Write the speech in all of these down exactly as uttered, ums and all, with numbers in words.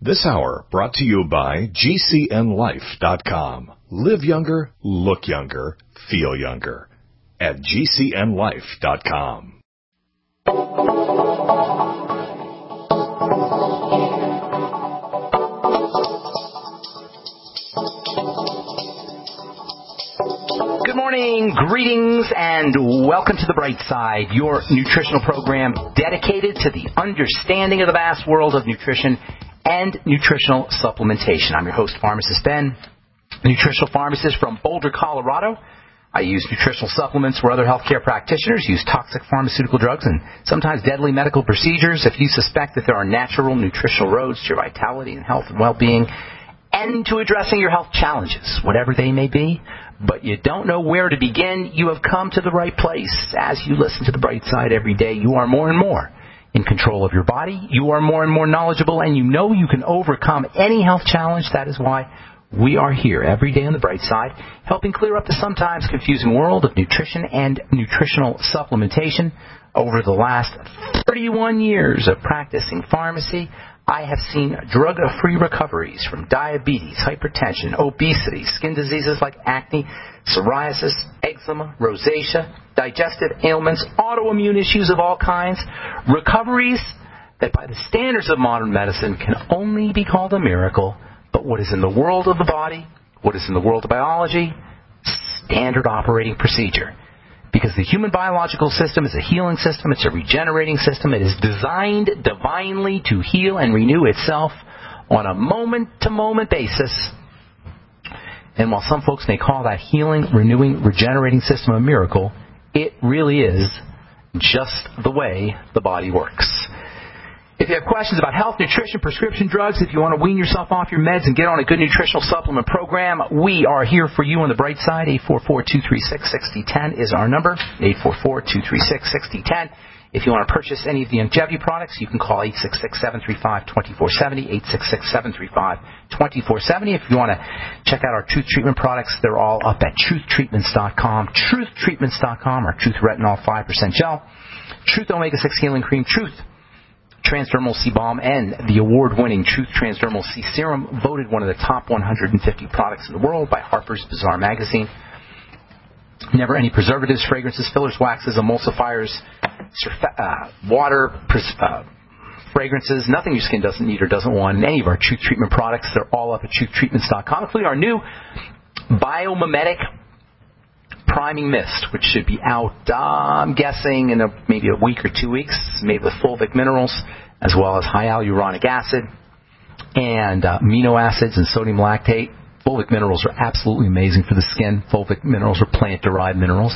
This hour brought to you by G C N life dot com. Live younger, look younger, feel younger at G C N life dot com. Good morning, greetings, and welcome to The Bright Side, your nutritional program dedicated to the understanding of the vast world of nutrition and nutritional supplementation. I'm your host, Pharmacist Ben, a nutritional pharmacist from Boulder, Colorado. I use nutritional supplements where other healthcare practitioners use toxic pharmaceutical drugs and sometimes deadly medical procedures. If you suspect that there are natural nutritional roads to your vitality and health and well-being and to addressing your health challenges, whatever they may be, but you don't know where to begin, you have come to the right place. As you listen to The Bright Side every day, you are more and more in control of your body. You are more and more knowledgeable, and you know you can overcome any health challenge. That is why we are here every day on The Bright Side, helping clear up the sometimes confusing world of nutrition and nutritional supplementation. Over the last thirty-one years of practicing pharmacy, I have seen drug-free recoveries from diabetes, hypertension, obesity, skin diseases like acne, psoriasis, eczema, rosacea, digestive ailments, autoimmune issues of all kinds, recoveries that by the standards of modern medicine can only be called a miracle. But what is in the world of the body, what is in the world of biology, standard operating procedure. Because the human biological system is a healing system, it's a regenerating system, it is designed divinely to heal and renew itself on a moment-to-moment basis. And while some folks may call that healing, renewing, regenerating system a miracle, it really is just the way the body works. If you have questions about health, nutrition, prescription drugs, if you want to wean yourself off your meds and get on a good nutritional supplement program, we are here for you on The Bright Side. eight four four, two three six, six zero one zero is our number, eight four four, two three six, six zero one zero. If you want to purchase any of the Youngevity products, you can call eight six six, seven three five, two four seven zero, eight six six, seven three five, two four seven zero. If you want to check out our Truth Treatment products, they're all up at truth treatments dot com, truth treatments dot com, our Truth Retinol five percent Gel, Truth Omega six Healing Cream, Truth Transdermal C Balm, and the award-winning Truth Transdermal C Serum, voted one of the top one hundred fifty products in the world by Harper's Bazaar magazine. Never any preservatives, fragrances, fillers, waxes, emulsifiers, surfa- uh, water, pres- uh, fragrances, nothing your skin doesn't need or doesn't want in any of our Truth Treatment products. They're all up at truth treatments dot com, including our new Biomimetic Priming Mist, which should be out, uh, I'm guessing, in a, maybe a week or two weeks, made with fulvic minerals, as well as high hyaluronic acid and uh, amino acids and sodium lactate. Fulvic minerals are absolutely amazing for the skin. Fulvic minerals are plant-derived minerals.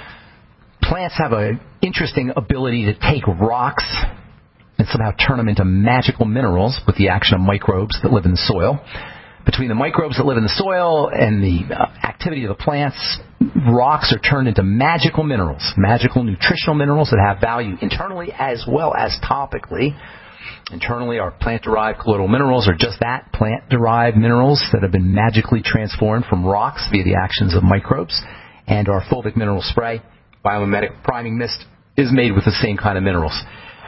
Plants have an interesting ability to take rocks and somehow turn them into magical minerals with the action of microbes that live in the soil. Between the microbes that live in the soil and the uh, activity of the plants, rocks are turned into magical minerals, magical nutritional minerals that have value internally as well as topically. Internally, our plant-derived colloidal minerals are just that, plant-derived minerals that have been magically transformed from rocks via the actions of microbes. And our fulvic mineral spray, Biomimetic Priming Mist, is made with the same kind of minerals.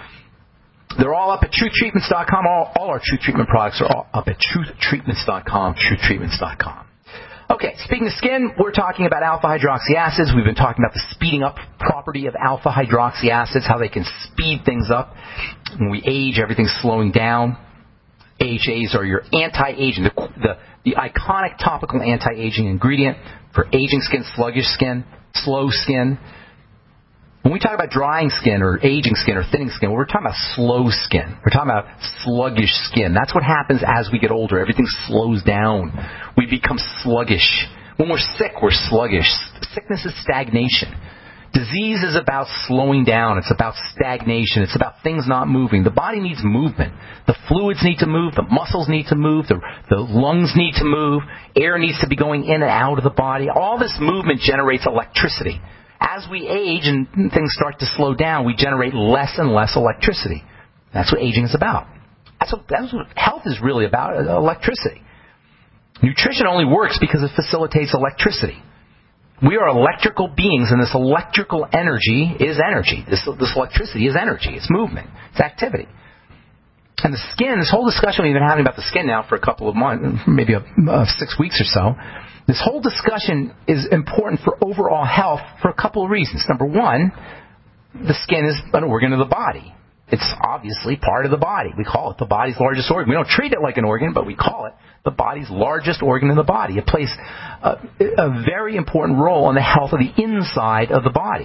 They're all up at truth treatments dot com. All, all our Truth Treatment products are all up at truth treatments dot com, truth treatments dot com. Okay, speaking of skin, we're talking about alpha-hydroxy acids. We've been talking about the speeding up property of alpha-hydroxy acids, how they can speed things up. When we age, everything's slowing down. A H As are your anti-aging, the, the, the iconic topical anti-aging ingredient for aging skin, sluggish skin, slow skin. When we talk about drying skin or aging skin or thinning skin, we're talking about slow skin. We're talking about sluggish skin. That's what happens as we get older. Everything slows down. We become sluggish. When we're sick, we're sluggish. Sickness is stagnation. Disease is about slowing down. It's about stagnation. It's about things not moving. The body needs movement. The fluids need to move. The muscles need to move. The, the lungs need to move. Air needs to be going in and out of the body. All this movement generates electricity. As we age and things start to slow down, we generate less and less electricity. That's what aging is about. That's what, that's what health is really about, electricity. Nutrition only works because it facilitates electricity. We are electrical beings, and this electrical energy is energy. This, this electricity is energy. It's movement. It's activity. And the skin, this whole discussion we've been having about the skin now for a couple of months, maybe a, uh, six weeks or so, this whole discussion is important for overall health for a couple of reasons. Number one, the skin is an organ of the body. It's obviously part of the body. We call it the body's largest organ. We don't treat it like an organ, but we call it the body's largest organ in the body. It plays a, a very important role in the health of the inside of the body.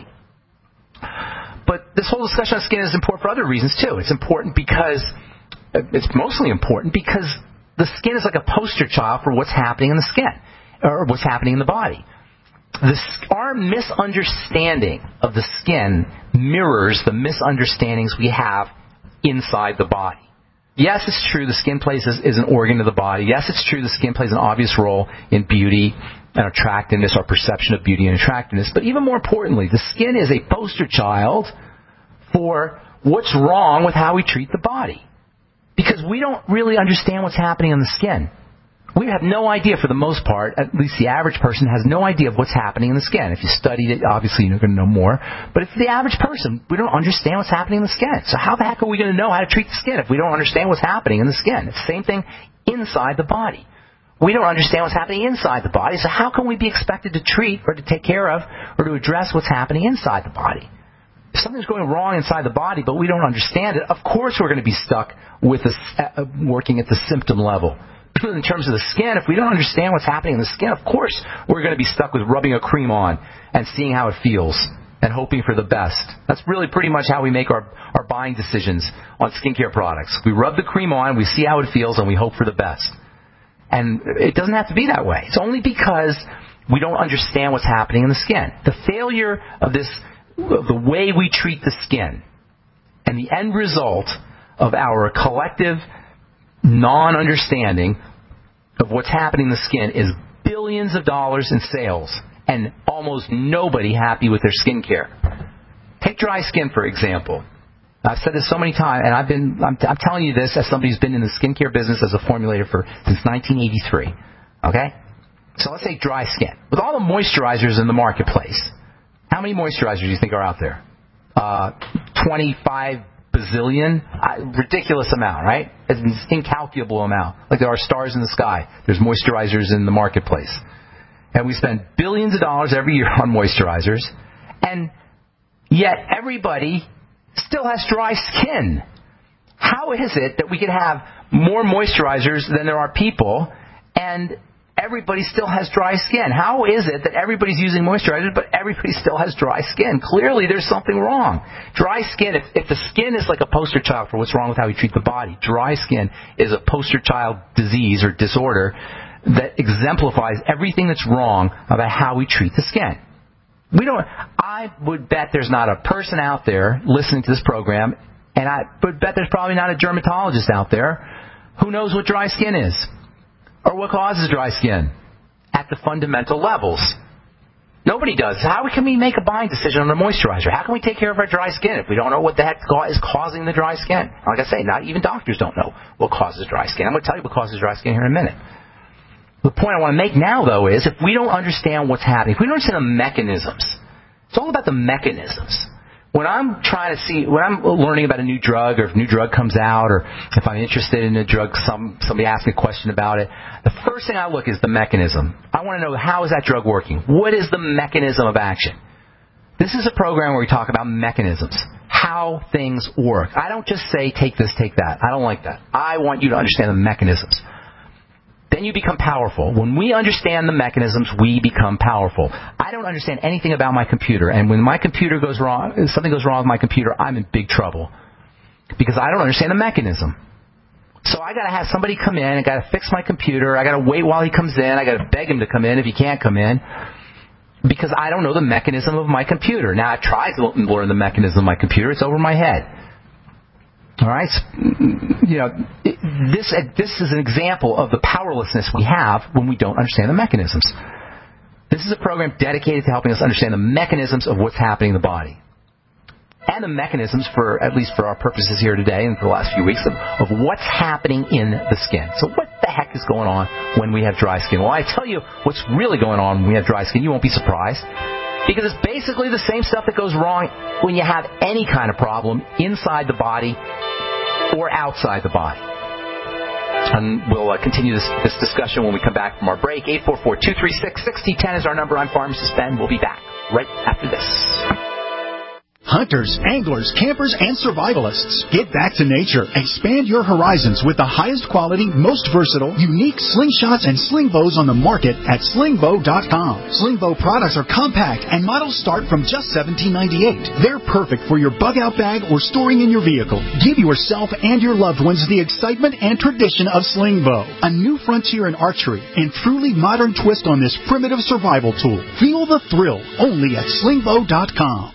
But this whole discussion on skin is important for other reasons too. It's important because, it's mostly important because the skin is like a poster child for what's happening in the skin, or what's happening in the body. This, our misunderstanding of the skin mirrors the misunderstandings we have inside the body. Yes, it's true the skin plays is, is an organ of the body. Yes, it's true the skin plays an obvious role in beauty and attractiveness, our perception of beauty and attractiveness. But even more importantly, the skin is a poster child for what's wrong with how we treat the body. Because we don't really understand what's happening in the skin. We have no idea, for the most part, at least the average person has no idea of what's happening in the skin. If you studied it, obviously you're going to know more. But if the average person, we don't understand what's happening in the skin. So how the heck are we going to know how to treat the skin if we don't understand what's happening in the skin? It's the same thing inside the body. We don't understand what's happening inside the body, so how can we be expected to treat or to take care of or to address what's happening inside the body? If something's going wrong inside the body, but we don't understand it, of course we're going to be stuck with this, uh, working at the symptom level. In terms of the skin, if we don't understand what's happening in the skin, of course we're going to be stuck with rubbing a cream on and seeing how it feels and hoping for the best. That's really pretty much how we make our, our buying decisions on skincare products. We rub the cream on, we see how it feels, and we hope for the best. And it doesn't have to be that way. It's only because we don't understand what's happening in the skin. The failure of this, of the way we treat the skin, and the end result of our collective non-understanding of what's happening in the skin is billions of dollars in sales and almost nobody happy with their skincare. Take dry skin, for example. I've said this so many times, and I've been, I'm, I'm telling you this as somebody who's been in the skincare business as a formulator for since nineteen eighty-three. Okay? So let's say dry skin. With all the moisturizers in the marketplace, how many moisturizers do you think are out there? Uh, twenty-five bazillion? Uh, ridiculous amount, right? It's an incalculable amount. Like there are stars in the sky. There's moisturizers in the marketplace. And we spend billions of dollars every year on moisturizers. And yet everybody still has dry skin. How is it that we can have more moisturizers than there are people and everybody still has dry skin? How is it that everybody's using moisturizers but everybody still has dry skin? Clearly there's something wrong. Dry skin, if, if the skin is like a poster child for what's wrong with how we treat the body, dry skin is a poster child disease or disorder that exemplifies everything that's wrong about how we treat the skin. We don't. I would bet there's not a person out there listening to this program, and I would bet there's probably not a dermatologist out there who knows what dry skin is or what causes dry skin at the fundamental levels. Nobody does. How can we make a buying decision on a moisturizer? How can we take care of our dry skin if we don't know what the heck is causing the dry skin? Like I say, not even doctors don't know what causes dry skin. I'm going to tell you what causes dry skin here in a minute. The point I want to make now, though, is if we don't understand what's happening, if we don't understand the mechanisms, it's all about the mechanisms. When I'm trying to see, when I'm learning about a new drug, or if a new drug comes out, or if I'm interested in a drug, some somebody asks me a question about it, the first thing I look is the mechanism. I want to know, how is that drug working? What is the mechanism of action? This is a program where we talk about mechanisms, how things work. I don't just say, take this, take that. I don't like that. I want you to understand the mechanisms. Then you become powerful. When we understand the mechanisms, we become powerful. I don't understand anything about my computer, and when my computer goes wrong, if something goes wrong with my computer, I'm in big trouble because I don't understand the mechanism. So I got to have somebody come in. I got to fix my computer. I got to wait while he comes in. I got to beg him to come in if he can't come in because I don't know the mechanism of my computer. Now I've tried to learn the mechanism of my computer. It's over my head. All right, you know, this this is an example of the powerlessness we have when we don't understand the mechanisms. This is a program dedicated to helping us understand the mechanisms of what's happening in the body, and the mechanisms, for at least for our purposes here today and for the last few weeks, of, of what's happening in the skin. So what the heck is going on when we have dry skin? Well, I tell you what's really going on when we have dry skin. You won't be surprised. Because it's basically the same stuff that goes wrong when you have any kind of problem inside the body or outside the body? And we'll uh, continue this, this discussion when we come back from our break. eight four four, two three six, six zero one zero is our number. I'm Pharmacist Ben. We'll be back right after this. Hunters, anglers, campers, and survivalists, get back to nature. Expand your horizons with the highest quality, most versatile, unique slingshots and sling bows on the market at sling bow dot com. Sling bow products are compact and models start from just seventeen ninety-eight. They're perfect for your bug-out bag or storing in your vehicle. Give yourself and your loved ones the excitement and tradition of sling bow, a new frontier in archery and truly modern twist on this primitive survival tool. Feel the thrill only at sling bow dot com.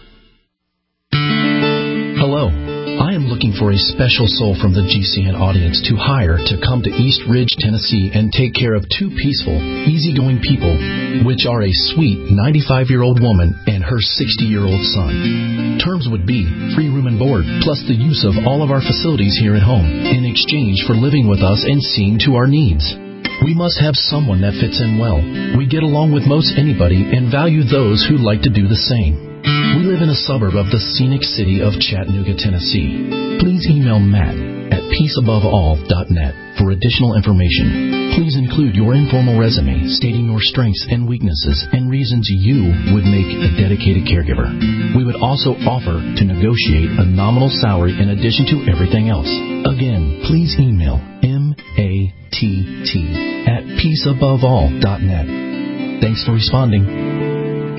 Hello. I am looking for a special soul from the G C N audience to hire to come to East Ridge, Tennessee and take care of two peaceful, easygoing people, which are a sweet ninety-five-year-old woman and her sixty-year-old son. Terms would be free room and board, plus the use of all of our facilities here at home in exchange for living with us and seeing to our needs. We must have someone that fits in well. We get along with most anybody and value those who like to do the same. We live in a suburb of the scenic city of Chattanooga, Tennessee. Please email Matt at peace above all dot net for additional information. Please include your informal resume stating your strengths and weaknesses and reasons you would make a dedicated caregiver. We would also offer to negotiate a nominal salary in addition to everything else. Again, please email M A T T at peace above all dot net. Thanks for responding.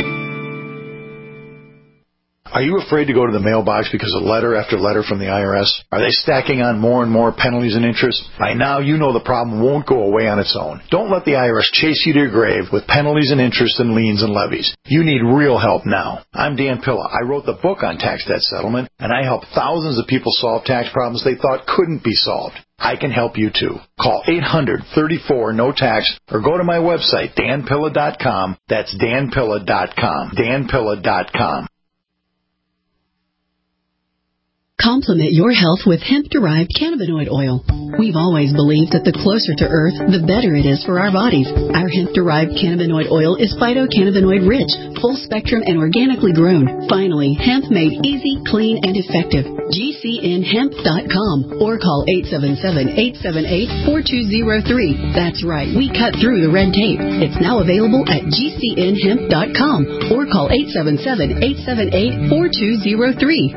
Are you afraid to go to the mailbox because of letter after letter from the I R S? Are they stacking on more and more penalties and interest? By now, you know the problem won't go away on its own. Don't let the I R S chase you to your grave with penalties and interest and liens and levies. You need real help now. I'm Dan Pilla. I wrote the book on tax debt settlement, and I help thousands of people solve tax problems they thought couldn't be solved. I can help you too. Call eight hundred, thirty-four, no tax or go to my website, dan pilla dot com. That's dan pilla dot com. dan pilla dot com. Complement your health with hemp-derived cannabinoid oil. We've always believed that the closer to Earth, the better it is for our bodies. Our hemp-derived cannabinoid oil is phytocannabinoid-rich, full-spectrum, and organically grown. Finally, hemp made easy, clean, and effective. G C N hemp dot com or call eight seven seven, eight seven eight, four two zero three. That's right, we cut through the red tape. It's now available at G C N hemp dot com or call eight seven seven, eight seven eight, four two zero three.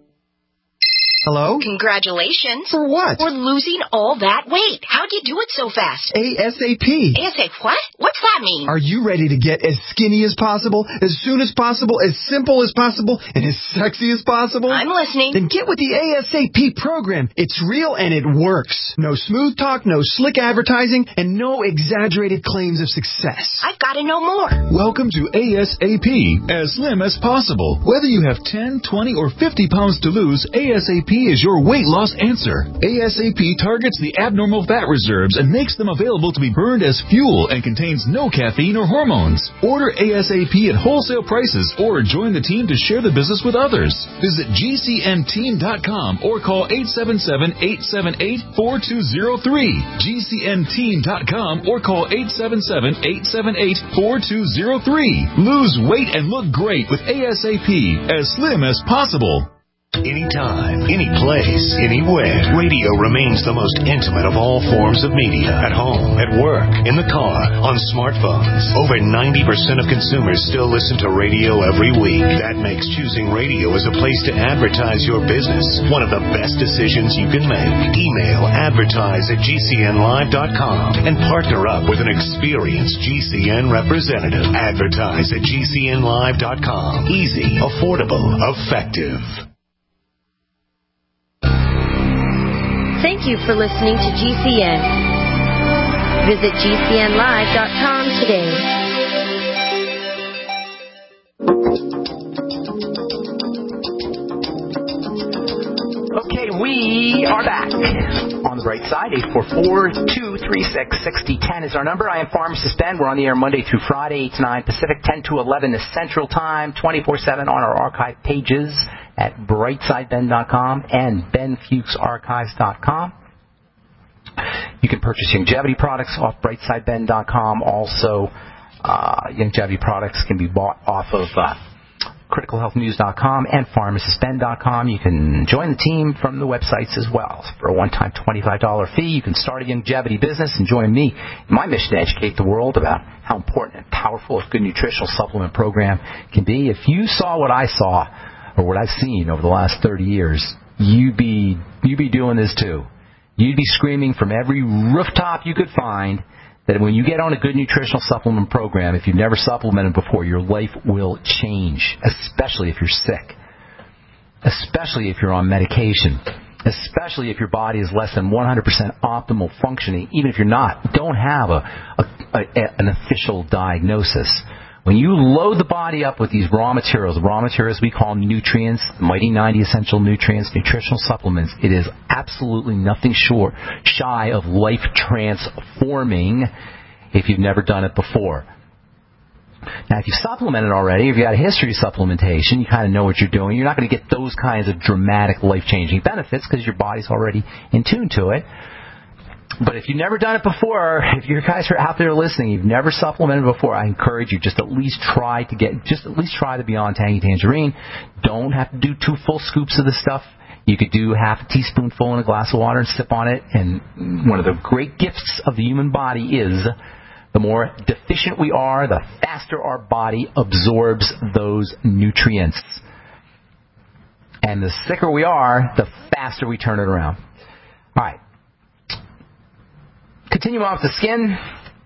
Hello? Congratulations. For what? For losing all that weight. How'd you do it so fast? ASAP. ASAP what? What's that mean? Are you ready to get as skinny as possible, as soon as possible, as simple as possible, and as sexy as possible? I'm listening. Then get with the ASAP program. It's real and it works. No smooth talk, no slick advertising, and no exaggerated claims of success. I've got to know more. Welcome to ASAP, as slim as possible. Whether you have ten, twenty, or fifty pounds to lose, ASAP is your weight loss answer. ASAP targets the abnormal fat reserves and makes them available to be burned as fuel and contains no caffeine or hormones. Order ASAP at wholesale prices or join the team to share the business with others. Visit G C N team dot com or call eight seven seven, eight seven eight, four two zero three. G C N team dot com or call eight seven seven, eight seven eight, four two zero three. Lose weight and look great with ASAP, as slim as possible. Anytime, any place, anywhere. Radio remains the most intimate of all forms of media. At home, at work, in the car, on smartphones. Over ninety percent of consumers still listen to radio every week. That makes choosing radio as a place to advertise your business one of the best decisions you can make. Email advertise at G C N live dot com and partner up with an experienced G C N representative. Advertise at G C N live dot com. Easy, affordable, effective. Thank you for listening to G C N. Visit G C N live dot com today. Okay, we are back. On the bright side, eight four four, two three six, six zero one zero is our number. I am Pharmacist Ben. We're on the air Monday through Friday, eight to nine Pacific, ten to eleven is Central Time, twenty-four seven on our archive pages at brightside ben dot com and ben fuchs archives dot com. You can purchase Youngevity products off brightside ben dot com. Also, uh, Youngevity products can be bought off of uh, critical health news dot com and pharmacist ben dot com. You can join the team from the websites as well. For a one-time twenty-five dollars fee, you can start a longevity business and join me in my mission to educate the world about how important and powerful a good nutritional supplement program can be. If you saw what I saw, or what I've seen over the last thirty years, you'd be, you'd be doing this too. You'd be screaming from every rooftop you could find that when you get on a good nutritional supplement program, if you've never supplemented before, your life will change, especially if you're sick, especially if you're on medication, especially if your body is less than one hundred percent optimal functioning, even if you're not, don't have a, a, a an official diagnosis. When you load the body up with these raw materials, the raw materials we call nutrients, the Mighty ninety Essential Nutrients, nutritional supplements, it is absolutely nothing short, shy of life transforming if you've never done it before. Now, if you've supplemented already, if you've got a history of supplementation, you kind of know what you're doing. You're not going to get those kinds of dramatic life-changing benefits because your body's already in tune to it. But if you've never done it before, if you guys are out there listening, you've never supplemented before, I encourage you just at least try to get, just at least try the Beyond Tangy Tangerine. Don't have to do two full scoops of the stuff. You could do half a teaspoonful in a glass of water and sip on it. And one of the great gifts of the human body is the more deficient we are, the faster our body absorbs those nutrients. And the sicker we are, the faster we turn it around. All right. Continue on with the skin.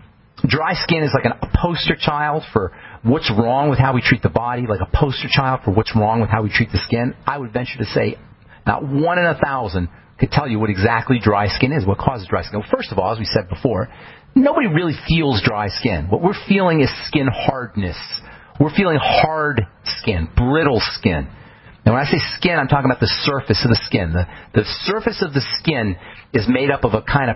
Dry skin is like an, a poster child for what's wrong with how we treat the body, like a poster child for what's wrong with how we treat the skin. I would venture to say not one in a thousand could tell you what exactly dry skin is, what causes dry skin. Well, first of all, as we said before, nobody really feels dry skin. What we're feeling is skin hardness. We're feeling hard skin, brittle skin. And when I say skin, I'm talking about the surface of the skin. The, the surface of the skin is made up of a kind of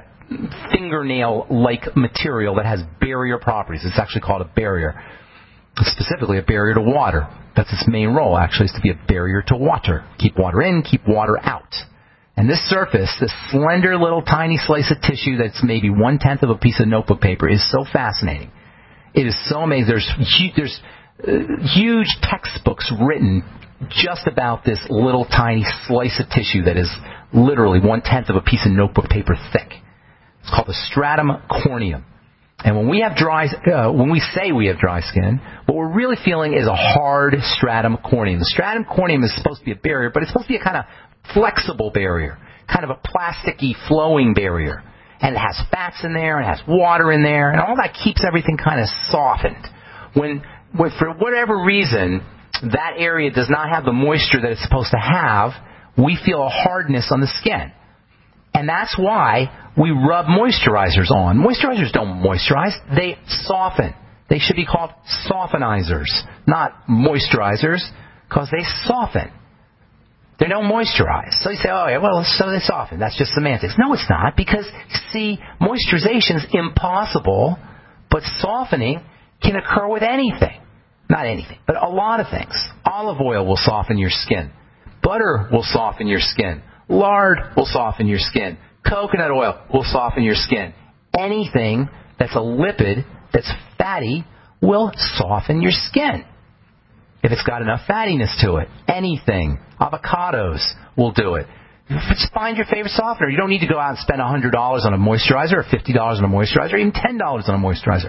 fingernail-like material that has barrier properties. It's actually called a barrier. Specifically a barrier to water. That's its main role, actually, is to be a barrier to water. Keep water in, keep water out. And this surface, this slender little tiny slice of tissue that's maybe one-tenth of a piece of notebook paper is so fascinating. It is so amazing. There's, there's uh, huge textbooks written just about this little tiny slice of tissue that is literally one-tenth of a piece of notebook paper thick. It's called the stratum corneum. And when we have dry, uh, when we say we have dry skin, what we're really feeling is a hard stratum corneum. The stratum corneum is supposed to be a barrier, but it's supposed to be a kind of flexible barrier, kind of a plasticky flowing barrier. And it has fats in there, it has water in there, and all that keeps everything kind of softened. When, when for whatever reason, that area does not have the moisture that it's supposed to have, we feel a hardness on the skin. And that's why we rub moisturizers on. Moisturizers don't moisturize, they soften. They should be called softenizers, not moisturizers, because they soften. They don't moisturize. So you say, oh, yeah, well, so they soften. That's just semantics. No, it's not, because, see, moisturization is impossible, but softening can occur with anything. Not anything, but a lot of things. Olive oil will soften your skin. Butter will soften your skin. Lard will soften your skin. Coconut oil will soften your skin. Anything that's a lipid, that's fatty, will soften your skin. If it's got enough fattiness to it. Anything. Avocados will do it. Just find your favorite softener. You don't need to go out and spend one hundred dollars on a moisturizer or fifty dollars on a moisturizer or even ten dollars on a moisturizer.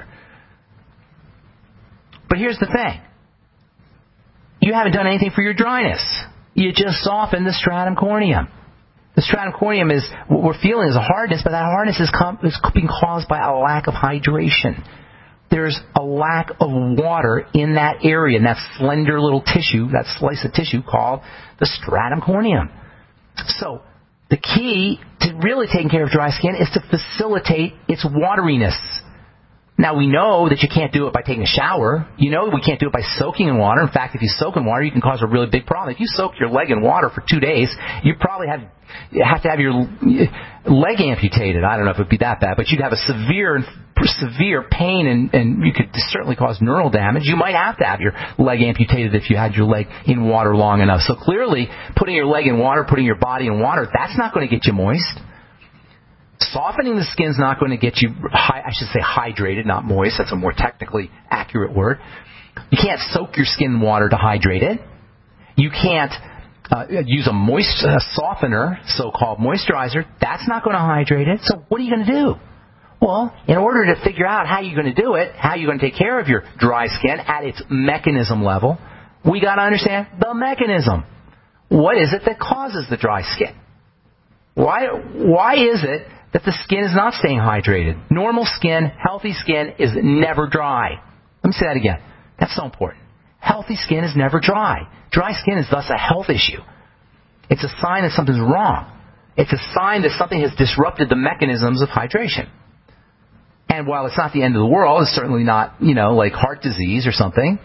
But here's the thing. You haven't done anything for your dryness. You just soften the stratum corneum. The stratum corneum is, what we're feeling is a hardness, but that hardness is, com- is being caused by a lack of hydration. There's a lack of water in that area, in that slender little tissue, that slice of tissue called the stratum corneum. So, the key to really taking care of dry skin is to facilitate its wateriness. Now, we know that you can't do it by taking a shower. You know we can't do it by soaking in water. In fact, if you soak in water, you can cause a really big problem. If you soak your leg in water for two days, you probably have you have to have your leg amputated. I don't know if it would be that bad, but you'd have a severe severe pain, and, and you could certainly cause neural damage. You might have to have your leg amputated if you had your leg in water long enough. So clearly, putting your leg in water, putting your body in water, that's not going to get you moist. Softening the skin is not going to get you, I should say hydrated, not moist. That's a more technically accurate word. You can't soak your skin in water to hydrate it. You can't uh, use a moist uh, softener, so-called moisturizer. That's not going to hydrate it. So what are you going to do? Well, in order to figure out how you're going to do it, how you're going to take care of your dry skin at its mechanism level, we got to understand the mechanism. What is it that causes the dry skin? Why, why is it that the skin is not staying hydrated? Normal skin, healthy skin is never dry. Let me say that again. That's so important. Healthy skin is never dry. Dry skin is thus a health issue. It's a sign that something's wrong. It's a sign that something has disrupted the mechanisms of hydration. And while it's not the end of the world, it's certainly not, you know, like heart disease or something,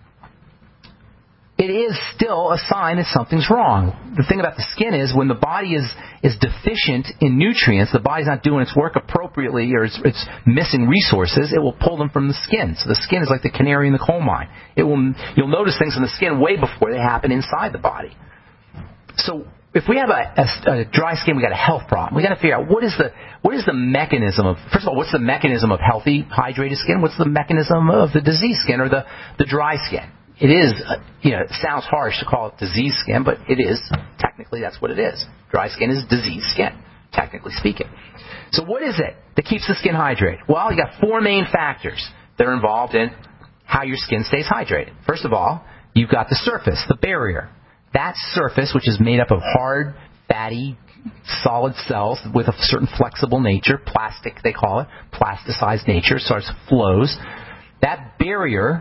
it is still a sign that something's wrong. The thing about the skin is when the body is, is deficient in nutrients, the body's not doing its work appropriately or it's, it's missing resources, it will pull them from the skin. So the skin is like the canary in the coal mine. It will, you'll notice things in the skin way before they happen inside the body. So if we have a, a, a dry skin, we got a health problem. We got to figure out what is the what is the mechanism of. First of all, what's the mechanism of healthy, hydrated skin? What's the mechanism of the disease skin or the, the dry skin? It is, uh, you know, it sounds harsh to call it disease skin, but it is technically that's what it is. Dry skin is disease skin, technically speaking. So what is it that keeps the skin hydrated? Well, you got four main factors that are involved in how your skin stays hydrated. First of all, you've got the surface, the barrier. That surface, which is made up of hard, fatty, solid cells with a certain flexible nature, plastic they call it, plasticized nature, so it flows. That barrier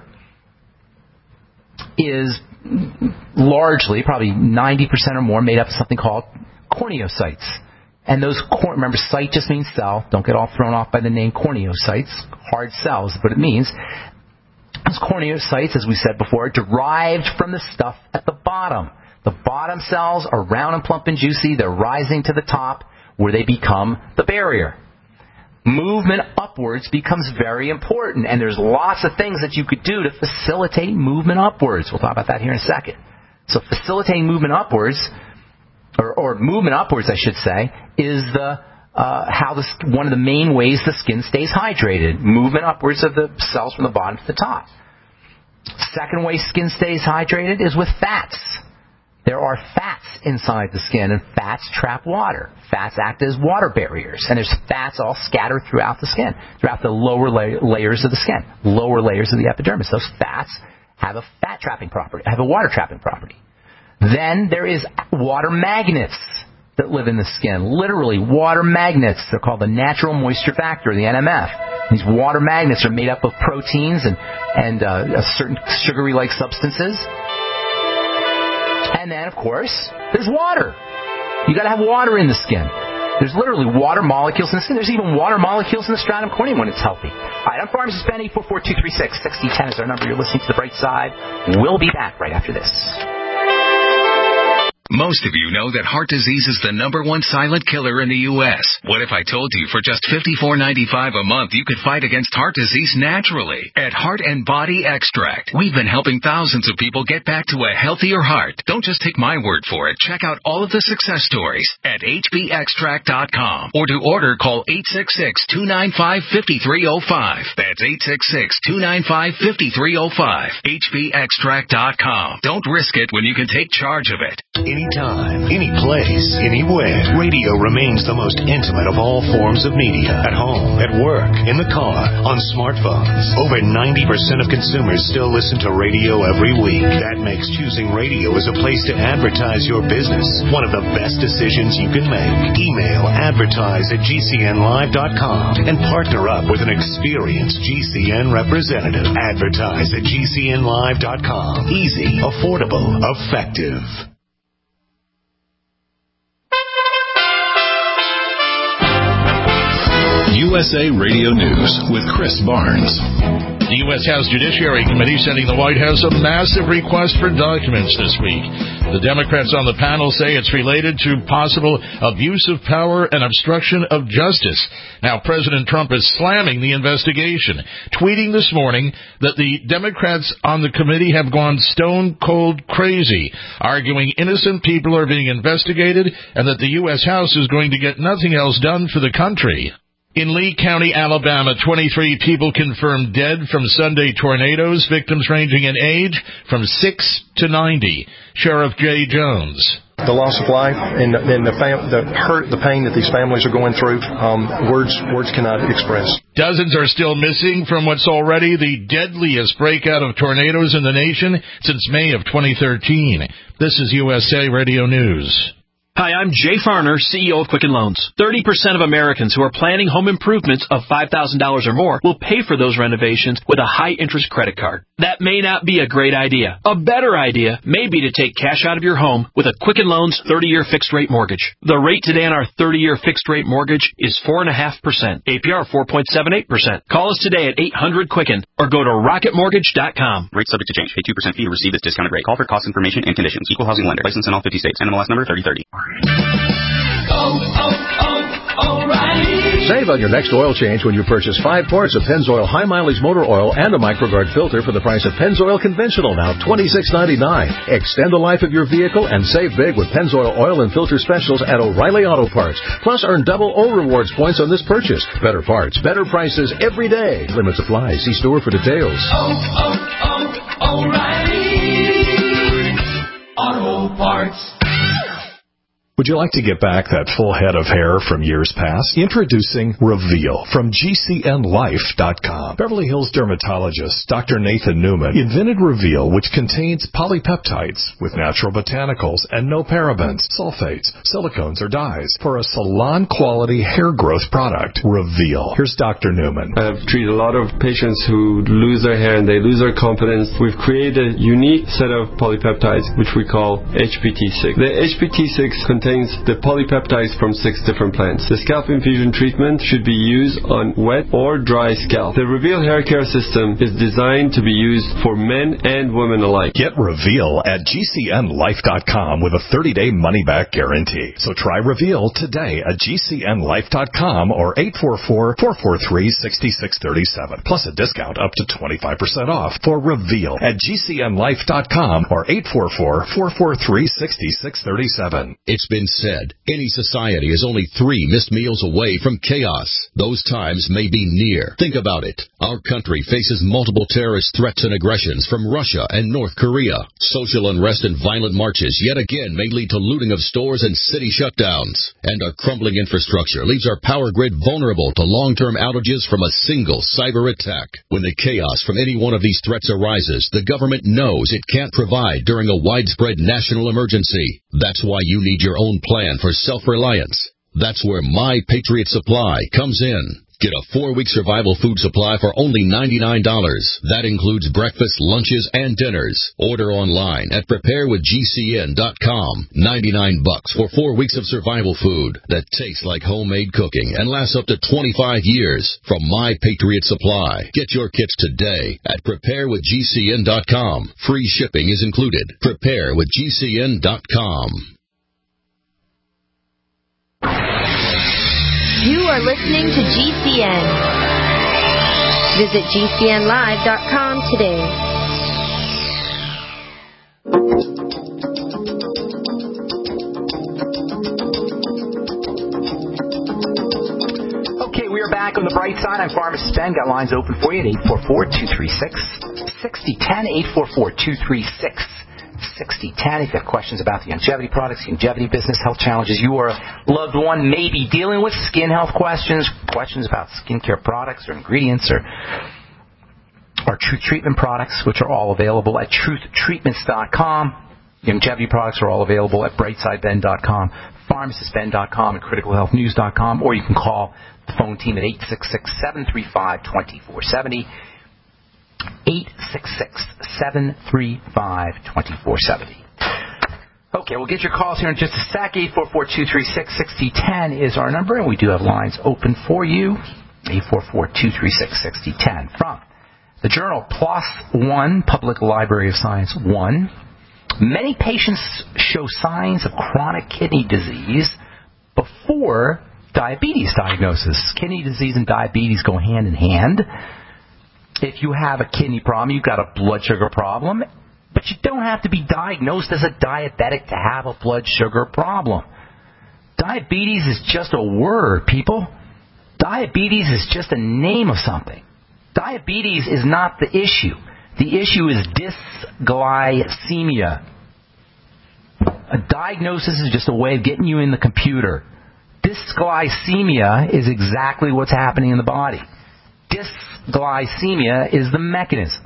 is largely, probably ninety percent or more, made up of something called corneocytes. And those, remember, site just means cell. Don't get all thrown off by the name corneocytes, hard cells, but it means those corneocytes, as we said before, are derived from the stuff at the bottom. The bottom cells are round and plump and juicy. They're rising to the top where they become the barrier. Movement upwards becomes very important, and there's lots of things that you could do to facilitate movement upwards. We'll talk about that here in a second. So facilitating movement upwards, or, or movement upwards, I should say, is the uh, how the, one of the main ways the skin stays hydrated. Movement upwards of the cells from the bottom to the top. Second way skin stays hydrated is with fats. There are fats inside the skin, and fats trap water. Fats act as water barriers, and there's fats all scattered throughout the skin, throughout the lower la- layers of the skin, lower layers of the epidermis. Those fats have a fat trapping property, have a water trapping property. Then there is water magnets that live in the skin, literally water magnets. They're called the natural moisture factor, the N M F. These water magnets are made up of proteins and, and uh, certain sugary-like substances. And then, of course, there's water. You got to have water in the skin. There's literally water molecules in the skin. There's even water molecules in the stratum corneum when it's healthy. All right, I'm Pharmacist Ben. eight four four, two three six, six zero one zero is our number. You're listening to The Bright Side. We'll be back right after this. Most of you know that heart disease is the number one silent killer in the U S What if I told you for just fifty-four ninety-five a month you could fight against heart disease naturally? At Heart and Body Extract, we've been helping thousands of people get back to a healthier heart. Don't just take my word for it. Check out all of the success stories at H B extract dot com. Or to order, call eight six six, two nine five, five three zero five. That's eight six six, two nine five, five three zero five. H B extract dot com. Don't risk it when you can take charge of it. Anytime, any place, anywhere. Radio remains the most intimate of all forms of media. At home, at work, in the car, on smartphones. Over ninety percent of consumers still listen to radio every week. That makes choosing radio as a place to advertise your business one of the best decisions you can make. Email advertise at G C N live dot com and partner up with an experienced G C N representative. Advertise at G C N live dot com. Easy, affordable, effective. U S A Radio News with Chris Barnes. The U S House Judiciary Committee sending the White House a massive request for documents this week. The Democrats on the panel say it's related to possible abuse of power and obstruction of justice. Now, President Trump is slamming the investigation, tweeting this morning that the Democrats on the committee have gone stone cold crazy, arguing innocent people are being investigated and that the U S House is going to get nothing else done for the country. In Lee County, Alabama, twenty-three people confirmed dead from Sunday tornadoes, victims ranging in age from six to ninety. Sheriff Jay Jones. The loss of life and, and the, fam- the hurt, the pain that these families are going through, um, words words cannot express. Dozens are still missing from what's already the deadliest breakout of tornadoes in the nation since May of twenty thirteen. This is U S A Radio News. Hi, I'm Jay Farner, C E O of Quicken Loans. thirty percent of Americans who are planning home improvements of five thousand dollars or more will pay for those renovations with a high-interest credit card. That may not be a great idea. A better idea may be to take cash out of your home with a Quicken Loans thirty-year fixed-rate mortgage. The rate today on our thirty-year fixed-rate mortgage is four point five percent. A P R four point seven eight percent. Call us today at eight hundred Quicken or go to rocket mortgage dot com. Rate subject to change. Pay two percent fee to receive this discounted rate. Call for cost information and conditions. Equal housing lender. License in all fifty states. N M L S number thirty thirty. Oh, oh, oh, O'Reilly. Save on your next oil change when you purchase five quarts of Pennzoil High Mileage Motor Oil and a MicroGuard filter for the price of Pennzoil Conventional, now twenty-six ninety-nine. Extend the life of your vehicle and save big with Pennzoil Oil and Filter specials at O'Reilly Auto Parts. Plus, earn double O Rewards points on this purchase. Better parts, better prices every day. Limits apply. See store for details. Oh, oh, oh, O'Reilly Auto Parts. Would you like to get back that full head of hair from years past? Introducing Reveal from G C N life dot com. Beverly Hills dermatologist Doctor Nathan Newman invented Reveal, which contains polypeptides with natural botanicals and no parabens, sulfates, silicones, or dyes for a salon-quality hair growth product. Reveal. Here's Doctor Newman. I've treated a lot of patients who lose their hair and they lose their confidence. We've created a unique set of polypeptides, which we call H P T six. The H P T six contains the polypeptides from six different plants. The scalp infusion treatment should be used on wet or dry scalp. The Reveal hair care system is designed to be used for men and women alike. Get Reveal at G C N life dot com with a thirty-day money-back guarantee. So try Reveal today at G C N life dot com or eight four four, four four three, six six three seven. Plus a discount up to twenty-five percent off for Reveal at G C N life dot com or eight four four, four four three, six six three seven. It's been said, any society is only three missed meals away from chaos. Those times may be near. Think about it. Our country faces multiple terrorist threats and aggressions from Russia and North Korea. Social unrest and violent marches yet again may lead to looting of stores and city shutdowns. And our crumbling infrastructure leaves our power grid vulnerable to long-term outages from a single cyber attack. When the chaos from any one of these threats arises, the government knows it can't provide during a widespread national emergency. That's why you need your own plan for self-reliance. That's where My Patriot Supply comes in. Get a four-week survival food supply for only ninety-nine dollars. That includes breakfast, lunches, and dinners. Order online at prepare with G C N dot com. ninety-nine bucks for four weeks of survival food that tastes like homemade cooking and lasts up to twenty-five years from My Patriot Supply. Get your kits today at prepare with G C N dot com. Free shipping is included. prepare with G C N dot com. You are listening to G C N. Visit G C N live dot com today. Okay, we are back on the bright side. I'm Pharmacist Ben. Got lines open for you at eight four four, two three six, six zero one zero, eight four four, two three six, six zero one zero. If you have questions about the longevity products, longevity business, health challenges you or a loved one may be dealing with, skin health questions, questions about skincare products or ingredients or our Truth Treatment products, which are all available at truth treatments dot com. Longevity products are all available at brightside ben dot com, pharmacist ben dot com, and critical health news dot com, or you can call the phone team at eight six six, seven three five, two four seven zero. eight six six, seven three five, two four seven zero. Okay, we'll get your calls here in just a sec. eight four four, two three six, six zero one zero is our number, and we do have lines open for you. eight four four, two three six, six zero one zero. From the journal PLOS One, Public Library of Science one, many patients show signs of chronic kidney disease before diabetes diagnosis. Kidney disease and diabetes go hand in hand. If you have a kidney problem, you've got a blood sugar problem, but you don't have to be diagnosed as a diabetic to have a blood sugar problem. Diabetes is just a word, people. Diabetes is just a name of something. Diabetes is not the issue. The issue is dysglycemia. A diagnosis is just a way of getting you in the computer. Dysglycemia is exactly what's happening in the body. Dysglycemia is the mechanism.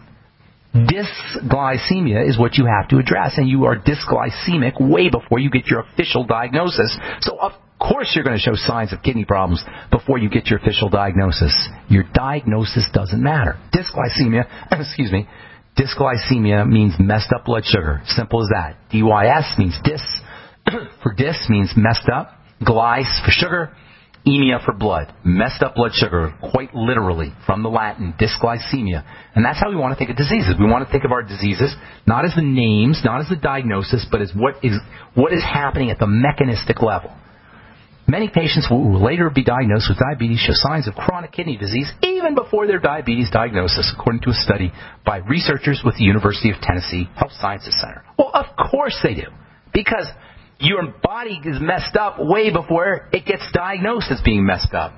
Dysglycemia is what you have to address, and you are dysglycemic way before you get your official diagnosis. So of course you're going to show signs of kidney problems before you get your official diagnosis. Your diagnosis doesn't matter. Dysglycemia, excuse me, dysglycemia means messed up blood sugar. Simple as that. D Y S means dys for dys means messed up. Glyce for sugar. Emia for blood. Messed up blood sugar, quite literally, from the Latin, dysglycemia. And that's how we want to think of diseases. We want to think of our diseases not as the names, not as the diagnosis, but as what is what is happening at the mechanistic level. Many patients will later be diagnosed with diabetes show signs of chronic kidney disease even before their diabetes diagnosis, according to a study by researchers with the University of Tennessee Health Sciences Center. Well, of course they do, because your body is messed up way before it gets diagnosed as being messed up.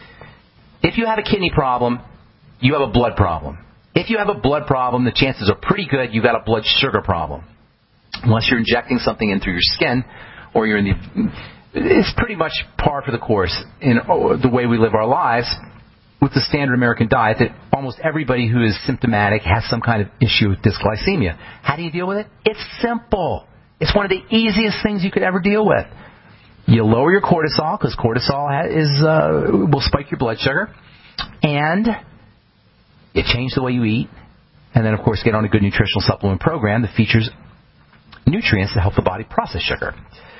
If you have a kidney problem, you have a blood problem. If you have a blood problem, the chances are pretty good you've got a blood sugar problem. Unless you're injecting something in through your skin, or you're in the... It's pretty much par for the course in the way we live our lives with the standard American diet that almost everybody who is symptomatic has some kind of issue with dysglycemia. How do you deal with it? It's simple. It's one of the easiest things you could ever deal with. You lower your cortisol, because cortisol is uh, will spike your blood sugar, and you change the way you eat, and then, of course, get on a good nutritional supplement program that features nutrients that help the body process sugar.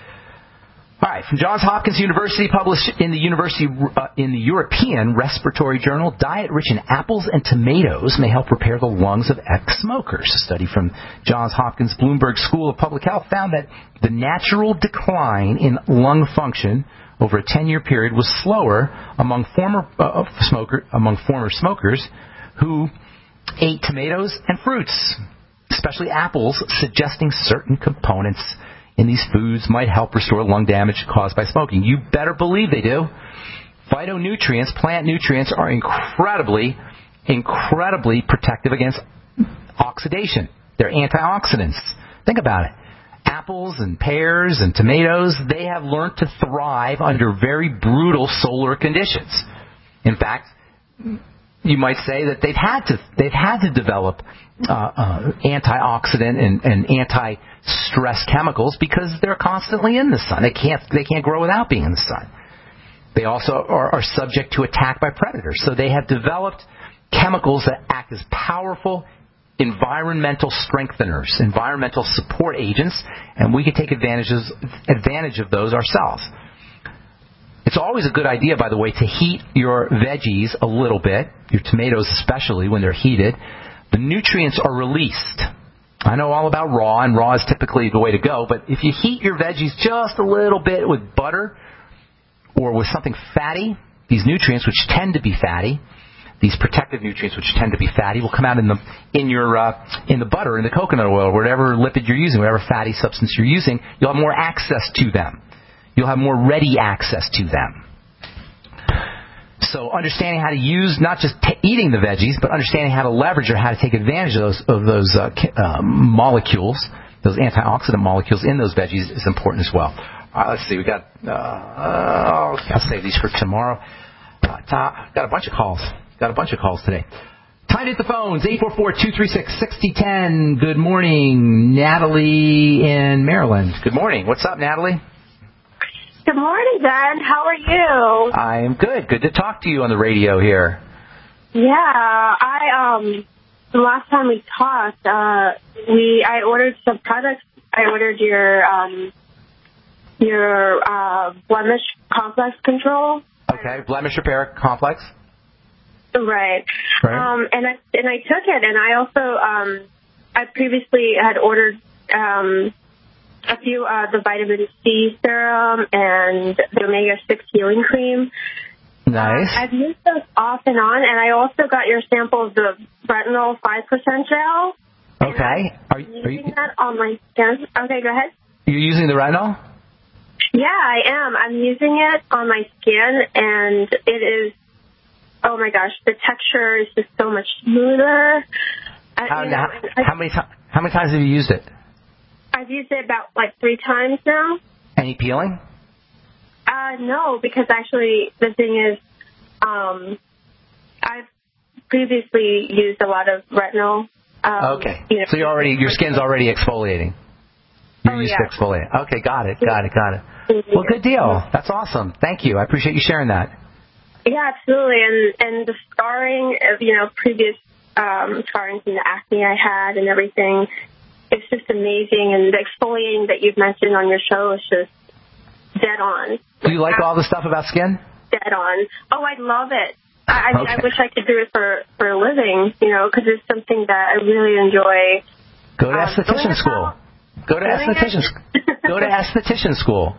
All right, from Johns Hopkins University, published in the University uh, in the European Respiratory Journal, diet rich in apples and tomatoes may help repair the lungs of ex-smokers. A study from Johns Hopkins Bloomberg School of Public Health found that the natural decline in lung function over a ten-year period was slower among former uh, smoker among former smokers who ate tomatoes and fruits, especially apples, suggesting certain components in these foods might help restore lung damage caused by smoking. You better believe they do. Phytonutrients, plant nutrients, are incredibly, incredibly protective against oxidation. They're antioxidants. Think about it. Apples and pears and tomatoes, they have learned to thrive under very brutal solar conditions. In fact, you might say that they've had to they've had to develop uh, uh, antioxidant and, and anti-stress chemicals because they're constantly in the sun. They can't they can't grow without being in the sun. They also are, are subject to attack by predators. So they have developed chemicals that act as powerful environmental strengtheners, environmental support agents, and we can take advantages advantage of those ourselves. It's always a good idea, by the way, to heat your veggies a little bit, your tomatoes especially when they're heated. The nutrients are released. I know all about raw, and raw is typically the way to go, but if you heat your veggies just a little bit with butter or with something fatty, these nutrients, which tend to be fatty, these protective nutrients, which tend to be fatty, will come out in the in your uh, in the butter, in the coconut oil, whatever lipid you're using, whatever fatty substance you're using. You'll have more access to them. You'll have more ready access to them. So understanding how to use, not just t- eating the veggies, but understanding how to leverage or how to take advantage of those of those uh, uh, molecules, those antioxidant molecules in those veggies is important as well. All right, let's see. We got. Uh, uh, I'll save these for tomorrow. Uh, ta- got a bunch of calls. Got a bunch of calls today. Time to hit the phones. eight four four, two three six, six zero one zero. Good morning, Natalie in Maryland. Good morning. What's up, Natalie? Good morning, Dan. How are you? I am good. Good to talk to you on the radio here. Yeah, I um the last time we talked, uh we I ordered some products. I ordered your um your uh blemish complex control. Okay, blemish repair complex. Right. Right. Um and I and I took it, and I also um I previously had ordered um a few, uh, the vitamin C serum and the omega six healing cream. Nice. Uh, I've used those off and on, and I also got your sample of the retinol five percent gel. Okay. Are, I'm are using you that on my skin. Okay, go ahead. You're using the retinol? Yeah, I am. I'm using it on my skin, and it is oh my gosh, the texture is just so much smoother. How, you know, how, how many to- how many times have you used it? I've used it about like three times now. Any peeling? Uh, no, because actually the thing is, um, I've previously used a lot of retinol. Um, okay. You know, so you're already your skin's already exfoliating. You're oh, used yeah. to exfoliating. Okay, got it, got it, got it. Well, good deal. That's awesome. Thank you. I appreciate you sharing that. Yeah, absolutely. And and the scarring of, you know, previous um, scarring from the acne I had and everything, it's just amazing. And the exfoliating that you've mentioned on your show is just dead on. Do you like all the stuff about skin? Dead on. Oh, I love it. I, I mean, okay. I wish I could do it for, for a living, you know, because it's something that I really enjoy. Go to um, esthetician school. Go to esthetician school. Go to esthetician school.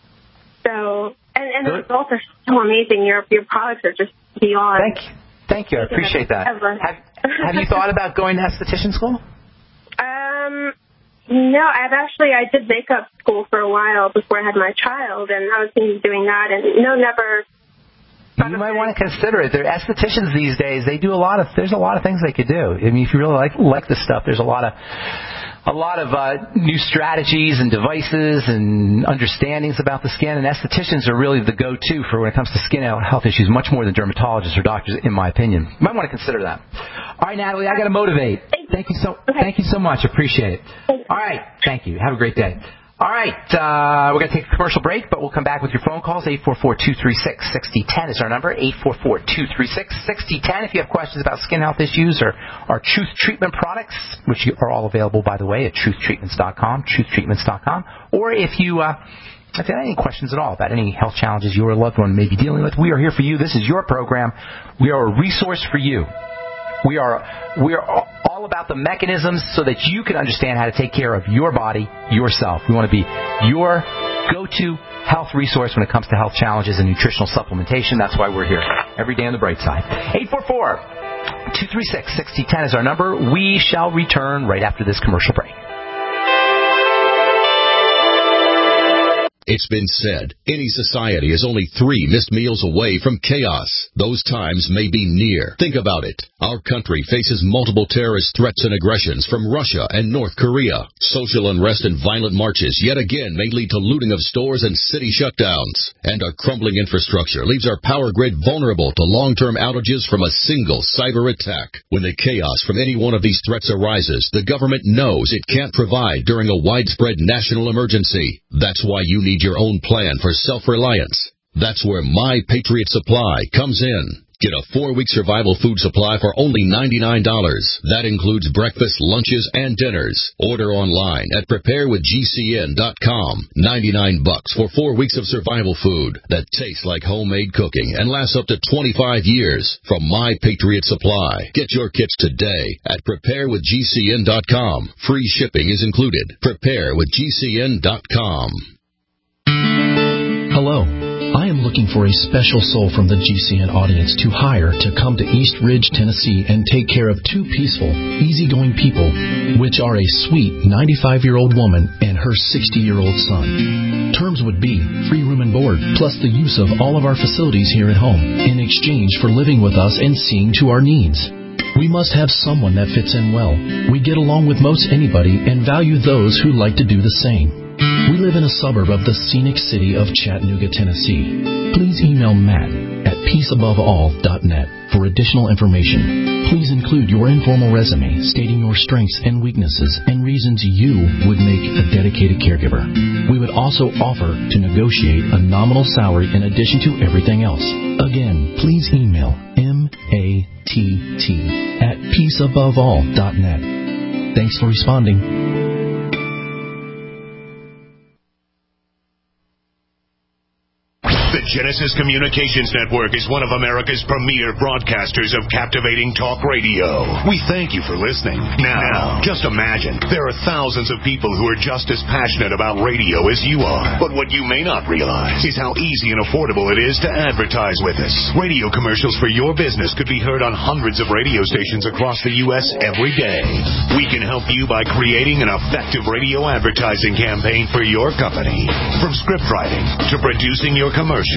So, and, and the results are so amazing. Your your products are just beyond. Thank you. Thank you. I appreciate that. Have, have you thought about going to esthetician school? Um, no, I've actually, I did makeup school for a while before I had my child, and I was thinking of doing that, and no, never. You might want to consider it. They're estheticians these days. They do a lot of. There's a lot of things they could do. I mean, if you really like like this stuff, there's a lot of a lot of uh, new strategies and devices and understandings about the skin. And estheticians are really the go-to for when it comes to skin health issues, much more than dermatologists or doctors, in my opinion. You might want to consider that. All right, Natalie, I got to motivate. Thank you so. Thank you so much. Appreciate it. All right, thank you. Have a great day. All right, uh, we're going to take a commercial break, but we'll come back with your phone calls. eight four four, two three six, six zero one zero is our number, eight four four, two three six, six zero one zero. If you have questions about skin health issues or our Truth Treatment products, which are all available, by the way, at truth treatments dot com, truth treatments dot com. Or if you uh, if you have any questions at all about any health challenges you or a loved one may be dealing with, we are here for you. This is your program. We are a resource for you. We are we are all about the mechanisms so that you can understand how to take care of your body yourself. We want to be your go-to health resource when it comes to health challenges and nutritional supplementation. That's why we're here every day on the bright side. eight four four, two three six, six zero one zero is our number. We shall return right after this commercial break. It's been said, any society is only three missed meals away from chaos. Those times may be near. Think about it. Our country faces multiple terrorist threats and aggressions from Russia and North Korea. Social unrest and violent marches yet again may lead to looting of stores and city shutdowns. And our crumbling infrastructure leaves our power grid vulnerable to long-term outages from a single cyber attack. When the chaos from any one of these threats arises, the government knows it can't provide during a widespread national emergency. That's why you need your own plan for self-reliance. That's where My Patriot Supply comes in. Get a four-week survival food supply for only ninety-nine dollars. That includes breakfast, lunches, and dinners. Order online at prepare with G C N dot com. ninety-nine bucks for four weeks of survival food that tastes like homemade cooking and lasts up to twenty-five years from My Patriot Supply. Get your kits today at prepare with G C N dot com. Free shipping is included. prepare with G C N dot com. Hello. I am looking for a special soul from the G C N audience to hire to come to East Ridge, Tennessee and take care of two peaceful, easygoing people, which are a sweet ninety-five-year-old woman and her sixty-year-old son. Terms would be free room and board, plus the use of all of our facilities here at home, in exchange for living with us and seeing to our needs. We must have someone that fits in well. We get along with most anybody and value those who like to do the same. We live in a suburb of the scenic city of Chattanooga, Tennessee. Please email Matt at peace above all dot net for additional information. Please include your informal resume stating your strengths and weaknesses and reasons you would make a dedicated caregiver. We would also offer to negotiate a nominal salary in addition to everything else. Again, please email M A T T at peace above all dot net. Thanks for responding. The Genesis Communications Network is one of America's premier broadcasters of captivating talk radio. We thank you for listening. Now, just imagine, there are thousands of people who are just as passionate about radio as you are. But what you may not realize is how easy and affordable it is to advertise with us. Radio commercials for your business could be heard on hundreds of radio stations across the U S every day. We can help you by creating an effective radio advertising campaign for your company. From script writing to producing your commercial,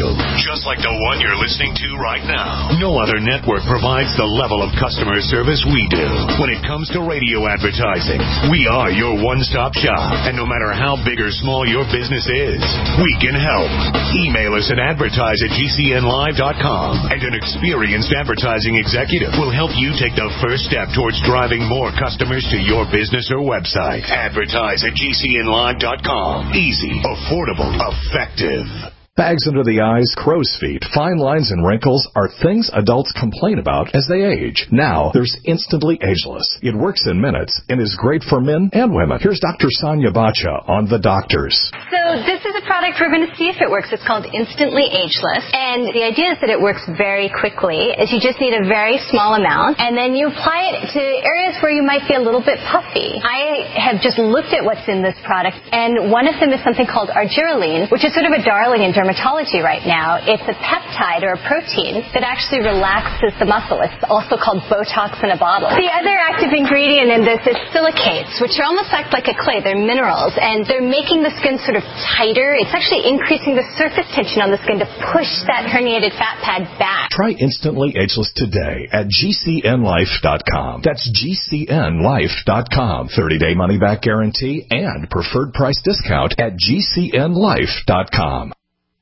potential, just like the one you're listening to right now. No other network provides the level of customer service we do. When it comes to radio advertising, we are your one-stop shop. And no matter how big or small your business is, we can help. Email us at advertise at g c n live dot com, and an experienced advertising executive will help you take the first step towards driving more customers to your business or website. Advertise at g c n live dot com. Easy, affordable, effective. Bags under the eyes, crow's feet, fine lines, and wrinkles are things adults complain about as they age. Now, there's Instantly Ageless. It works in minutes and is great for men and women. Here's Doctor Sonia Bacha on The Doctors. So this is a product we're going to see if it works. It's called Instantly Ageless. And the idea is that it works very quickly. Is you just need a very small amount, and then you apply it to areas where you might be a little bit puffy. I have just looked at what's in this product, and one of them is something called argireline, which is sort of a darling in dermatology right now. It's a peptide or a protein that actually relaxes the muscle. It's also called Botox in a bottle. The other active ingredient in this is silicates, which are almost act like a clay. They're minerals, and they're making the skin sort of tighter. It's actually increasing the surface tension on the skin to push that herniated fat pad back. Try Instantly Ageless today at g c n life dot com. That's g c n life dot com. thirty-day money-back guarantee and preferred price discount at g c n life dot com.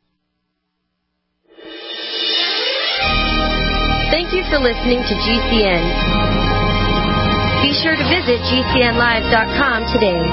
Thank you for listening to G C N. Be sure to visit g c n live dot com today.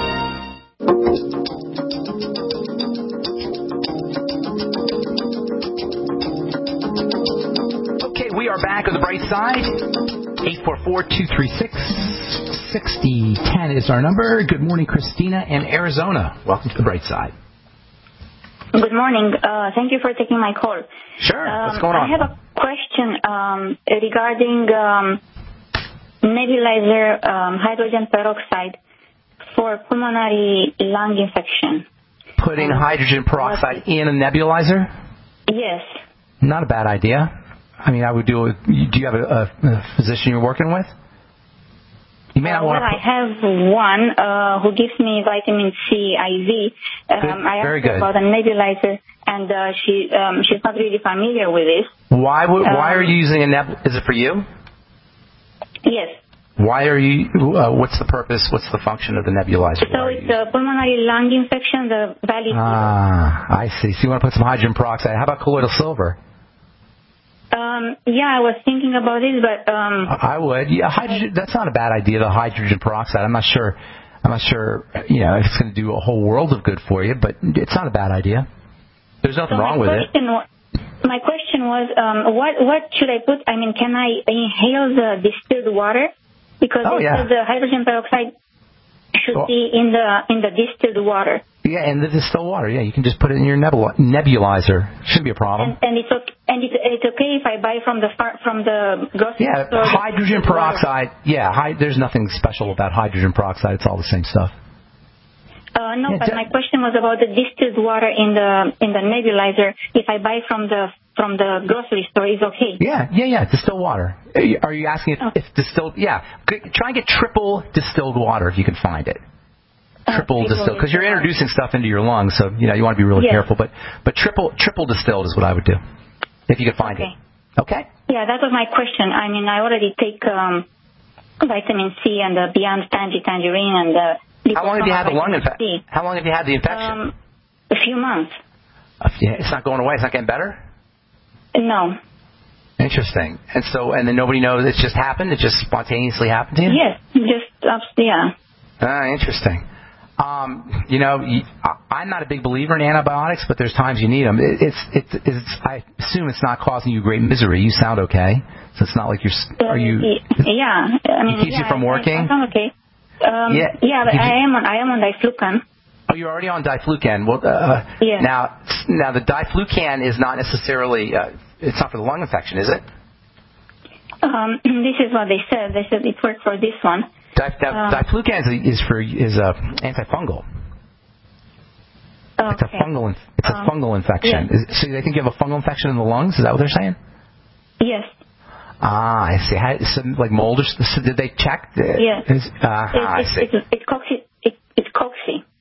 Okay, we are back on the bright side. eight four four, two three six, six zero one zero is our number. Good morning, Christina in Arizona. Welcome to the bright side. Good morning. Uh, thank you for taking my call. Sure. Um, What's going on? I have a question um, regarding um, nebulizer um, hydrogen peroxide for pulmonary lung infection. Putting hydrogen peroxide in a nebulizer? Yes. Not a bad idea. I mean, I would do it. Do you have a, a, a physician you're working with? You may not Uh, well, want to I have one uh, who gives me vitamin C I V. Um, Good. I asked Very her good. about a nebulizer, and uh, she um, she's not really familiar with this. Why would, why Um, are you using a neb? Is it for you? Yes. Why are you? Uh, what's the purpose? What's the function of the nebulizer? So it's a pulmonary lung infection, the valley. Ah, I see. So you want to put some hydrogen peroxide. How about colloidal silver? Um, yeah, I was thinking about this, but um, I would. Yeah, hydrogen. That's not a bad idea. The hydrogen peroxide. I'm not sure. I'm not sure. You know, if it's going to do a whole world of good for you, but it's not a bad idea. There's nothing so wrong my with it. question wa- my question was, um, what what should I put? I mean, can I inhale the distilled water? Because Oh, it yeah. says the hydrogen peroxide should Well- be in the in the distilled water, Yeah, and the distilled water. Yeah, you can just put it in your nebul- nebulizer. Shouldn't be a problem. and it's okay. And it's, it's okay if I buy from the far, from the grocery Yeah, store. hydrogen distilled water. peroxide. Yeah, hy- there's nothing special about hydrogen peroxide. It's all the same stuff. Uh, no, Yeah, but ju- my question was about the distilled water in the in the nebulizer. If I buy from the from the grocery store, is okay. Yeah, yeah, yeah. Distilled water. Are you, are you asking if, if distilled? Yeah. G- Try and get triple distilled water if you can find it. Triple triple distilled, because you're distilled. introducing stuff into your lungs, so you know you want to be really Yes. careful. But but triple triple distilled is what I would do if you could find Okay. it. Okay. Yeah, that was my question. I mean, I already take um, vitamin C and the Beyond Tangy Tangerine and the. How long have you had the lung infection? C. How long have you had the infection? Um, a few months. Uh, yeah, it's not going away. It's not getting better. No. Interesting. And so, and then nobody knows it just happened. It just spontaneously happened to you. Yes, just up, yeah. Ah, interesting. Um, you know, you, I- I'm not a big believer in antibiotics, but there's times you need them. It, it's, it's, it's, I assume it's not causing you great misery. You sound okay, so it's not like you're. s- Are you? Yeah, I mean, It keeps yeah, you from I- working? I sound okay. Um, Yeah. yeah, but Did you- I am on I am on diflucan. Oh, you're already on diflucan. Well, uh, Yeah. Now, now the diflucan is not necessarily. Uh, it's not for the lung infection, is it? Um, this is what they said. They said it worked for this one. Di, di, Um, diflucan is, is for is a antifungal. Okay. It's a fungal. inf- It's a Um, fungal infection. yeah. Is, so they think you have a fungal infection in the lungs. Is that what they're saying? Yes. Ah, I see. How, so, like mold or s- so did they check? The, Yeah. Is, uh, I It's see. it's it's coxy. It, it's coxy.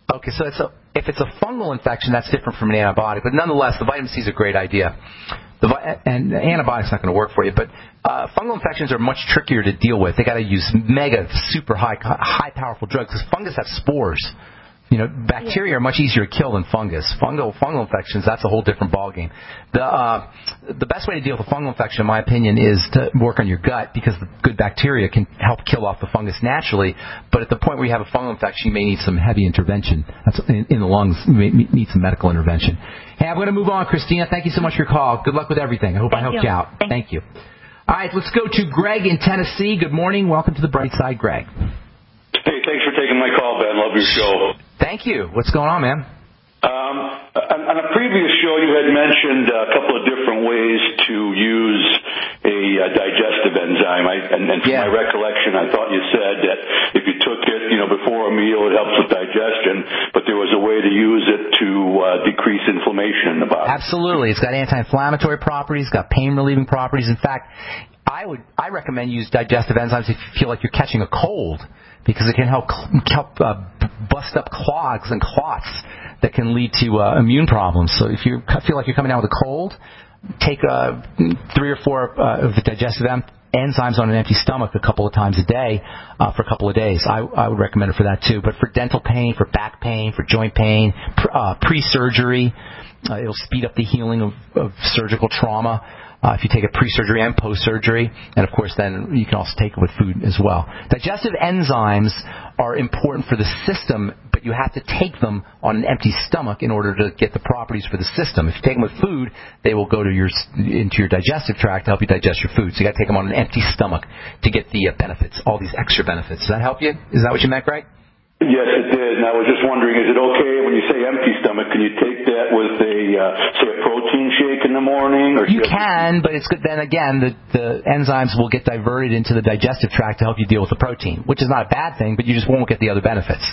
Okay, so it's a, if it's a fungal infection, that's different from an antibiotic. But nonetheless, the vitamin C is a great idea. The, and the antibiotic's not going to work for you. But uh, fungal infections are much trickier to deal with. They got to use mega, super high, high powerful drugs because fungus have spores. You know, bacteria are much easier to kill than fungus. Fungal fungal infections, that's a whole different ballgame. The uh, the best way to deal with a fungal infection, in my opinion, is to work on your gut because the good bacteria can help kill off the fungus naturally. But at the point where you have a fungal infection, you may need some heavy intervention. That's in, in the lungs. You may need some medical intervention. Hey, I'm going to move on, Christina. Thank you so much for your call. Good luck with everything. I hope Thank I helped you, you out. Thank, Thank you. All right, let's go to Greg in Tennessee. Good morning. Welcome to the Bright Side, Greg. Hey, thanks for taking my call, Ben. Love your show. Thank you. What's going on, man? Um, on, on a previous show, you had mentioned a couple of different ways to use a uh, digestive enzyme. I, and, and from yeah. my recollection, I thought you said that if you took it, you know, before a meal, it helps with digestion. But there was a way to use it to uh, decrease inflammation in the body. Absolutely. It's got anti-inflammatory properties. It's got pain-relieving properties. In fact, I would I recommend use digestive enzymes if you feel like you're catching a cold, because it can help help uh, bust up clogs and clots that can lead to uh, immune problems. So if you feel like you're coming down with a cold, take uh, three or four uh, of the digestive em- enzymes on an empty stomach a couple of times a day uh, for a couple of days. I, I would recommend it for that too. But for dental pain, for back pain, for joint pain, pr- uh, pre-surgery, uh, it'll speed up the healing of, of surgical trauma. Uh, if you take it pre-surgery and post-surgery, and of course then you can also take it with food as well. Digestive enzymes are important for the system, but you have to take them on an empty stomach in order to get the properties for the system. If you take them with food, they will go to your into your digestive tract to help you digest your food. So you got to take them on an empty stomach to get the uh, benefits, all these extra benefits. Does that help you? Is that what you meant, Greg? Yes, it did. And I was just wondering, is it okay when you say empty stomach, can you take that with a, uh, say, a protein shake in the morning? Or you can, but it's good. Then again, the, the enzymes will get diverted into the digestive tract to help you deal with the protein, which is not a bad thing, but you just won't get the other benefits.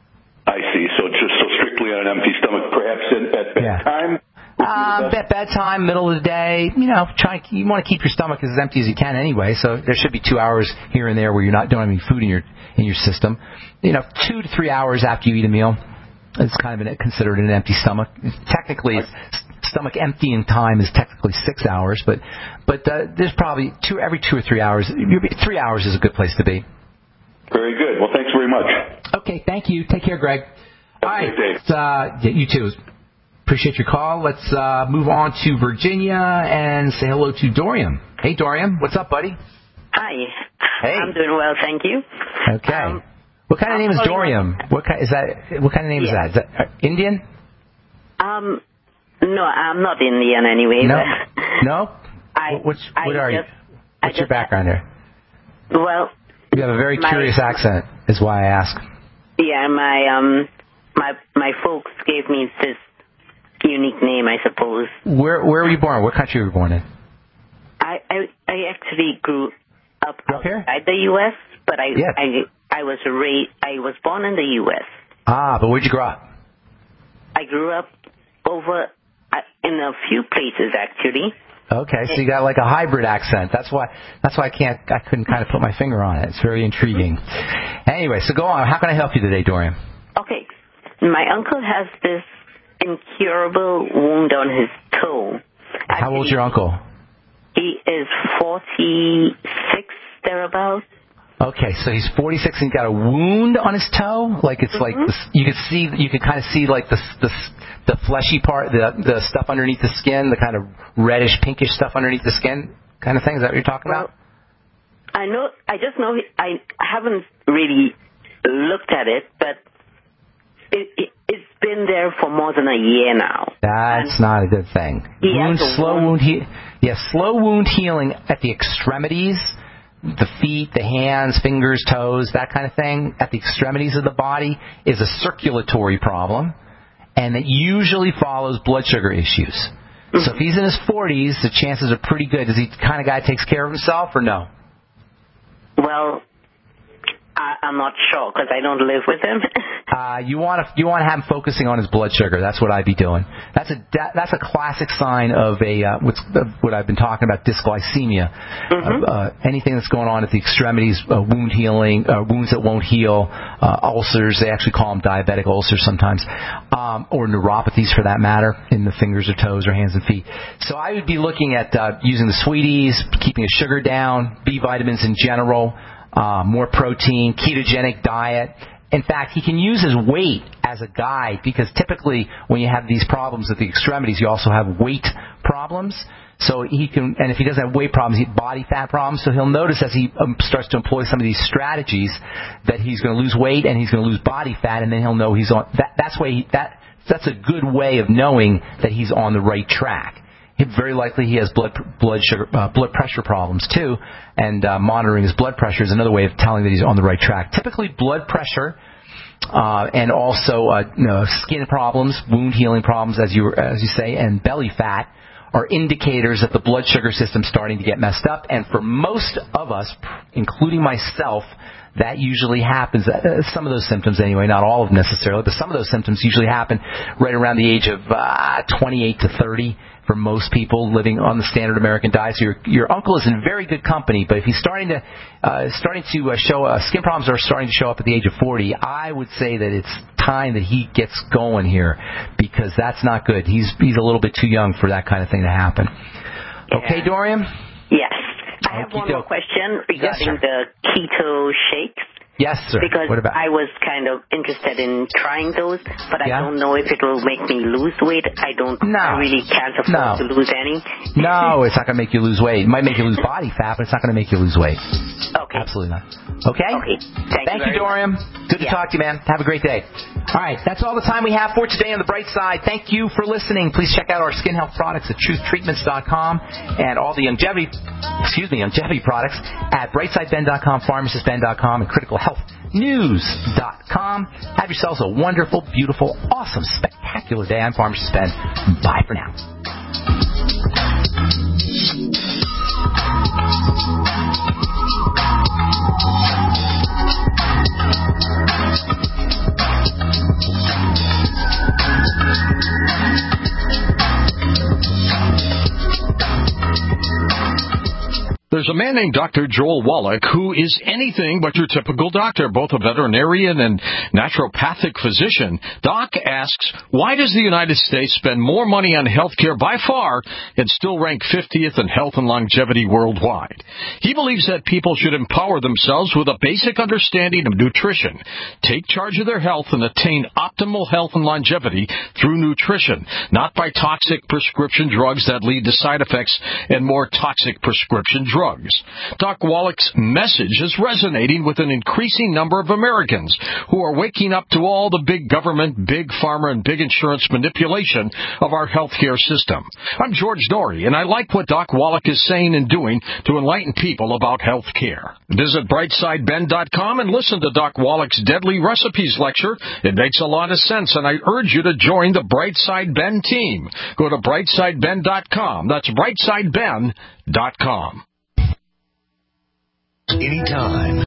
I see. So just so strictly on an empty stomach, perhaps at, at bedtime? Yeah. Um, at bedtime, middle of the day, you know, try. You want to keep your stomach as empty as you can anyway. So there should be two hours here and there where you're not don't have any food in your in your system. You know, two to three hours after you eat a meal, it's kind of an, considered an empty stomach. Technically, stomach emptying time is technically six hours, but but uh, there's probably two every two or three hours. Three hours is a good place to be. Very good. Well, thanks very much. Okay, thank you. Take care, Greg. All right, uh, yeah, you too. Appreciate your call. Let's uh, move on to Virginia and say hello to Dorian. Hey, Dorian. What's up, buddy? Hi. Hey. I'm doing well, thank you. Okay. Um, what kind of name is Dorian? What kind is that? What kind of name yeah. is that? Is that uh, Indian? Um, no, I'm not Indian anyway. No. But No. I, Which, what I are just, you? What's your background there? Well, you have a very my, curious accent. Is why I ask. Yeah, my um, my my folks gave me this unique name, I suppose. Where Where were you born? What country were you born in? I I, I actually grew up Up here? outside the U S, but I Yeah. I I was raised. I was born in the U S. Ah, but where'd you grow up? I grew up over uh, in a few places actually. Okay, so you got like a hybrid accent. That's why. That's why I can't. I couldn't kind of put my finger on it. It's very intriguing. Anyway, so go on. How can I help you today, Dorian? Okay, my uncle has this incurable wound on his toe. Actually, How old's your uncle? He is forty-six thereabouts. Okay, so he's forty-six and he's got a wound on his toe. Like it's Mm-hmm. like this, you could see. You could kind of see like the the the fleshy part, the the stuff underneath the skin, the kind of reddish pinkish stuff underneath the skin, kind of thing. Is that what you're talking well, about? I know. I just know. He, I haven't really looked at it, but it, it, it's been there for more than a year now. That's and not a good thing. He Wound, has a slow wound. wound he, yeah, slow wound healing at the extremities, the feet, the hands, fingers, toes, that kind of thing, at the extremities of the body is a circulatory problem, and it usually follows blood sugar issues. Mm-hmm. So if he's in his forties, the chances are pretty good. Is he the kind of guy that takes care of himself or no? Well, I, I'm not sure because I don't live with him. uh, you want to you want to have him focusing on his blood sugar. That's what I'd be doing. That's a that, that's a classic sign of a uh, what's uh, what I've been talking about, dysglycemia. Mm-hmm. Uh, uh, anything that's going on at the extremities, uh, wound healing, uh, wounds that won't heal, uh, ulcers. They actually call them diabetic ulcers sometimes, um, or neuropathies for that matter, in the fingers or toes or hands and feet. So I would be looking at uh, using the sweeties, keeping his sugar down, B vitamins in general. Uh, more protein, ketogenic diet. In fact, he can use his weight as a guide because typically when you have these problems at the extremities, you also have weight problems. So he can, and if he doesn't have weight problems, he have body fat problems. So he'll notice as he um, starts to employ some of these strategies that he's going to lose weight and he's going to lose body fat, and then he'll know he's on. That, that's way he, that that's a good way of knowing that he's on the right track. Very likely he has blood blood sugar uh, blood pressure problems too, and uh, monitoring his blood pressure is another way of telling that he's on the right track. Typically, blood pressure uh, and also uh, you know, skin problems, wound healing problems, as you as you say, and belly fat are indicators that the blood sugar system's starting to get messed up. And for most of us, including myself, that usually happens, uh, some of those symptoms anyway, not all of them necessarily, but some of those symptoms usually happen right around the age of uh, twenty-eight to thirty for most people living on the standard American diet. So your, your uncle is in very good company, but if he's starting to uh, starting to uh, show uh, skin problems are starting to show up at the age of forty, I would say that it's time that he gets going here because that's not good. He's he's a little bit too young for that kind of thing to happen. Okay, Dorian? Yes. I have one more question regarding yes, the keto shakes. Yes, sir. Because what about? I was kind of interested in trying those, but yeah? I don't know if it will make me lose weight. I don't. No. I really can't afford No. to lose any. No, it's not going to make you lose weight. It might make you lose body fat, but it's not going to make you lose weight. Okay. Absolutely not. Okay? Okay. Thank, Thank you, you, Dorian. much. Good to yeah. talk to you, man. Have a great day. All right, that's all the time we have for today on The Bright Side. Thank you for listening. Please check out our skin health products at truth treatments dot com and all the longevity, excuse me, longevity products at brightside ben dot com, pharmacist ben dot com, and critical health news dot com. Have yourselves a wonderful, beautiful, awesome, spectacular day. I'm Pharmacist Ben. Bye for now. There's a man named Doctor Joel Wallach who is anything but your typical doctor, both a veterinarian and naturopathic physician. Doc asks, why does the United States spend more money on health care by far and still rank fiftieth in health and longevity worldwide? He believes that people should empower themselves with a basic understanding of nutrition, take charge of their health, and attain optimal health and longevity through nutrition, not by toxic prescription drugs that lead to side effects and more toxic prescription drugs. Drugs. Doc Wallach's message is resonating with an increasing number of Americans who are waking up to all the big government, big pharma, and big insurance manipulation of our healthcare system. I'm George Norrie, and I like what Doc Wallach is saying and doing to enlighten people about health care. Visit brightside ben dot com and listen to Doc Wallach's Deadly Recipes lecture. It makes a lot of sense, and I urge you to join the Brightside Ben team. Go to brightside ben dot com. That's brightside ben dot com. Anytime.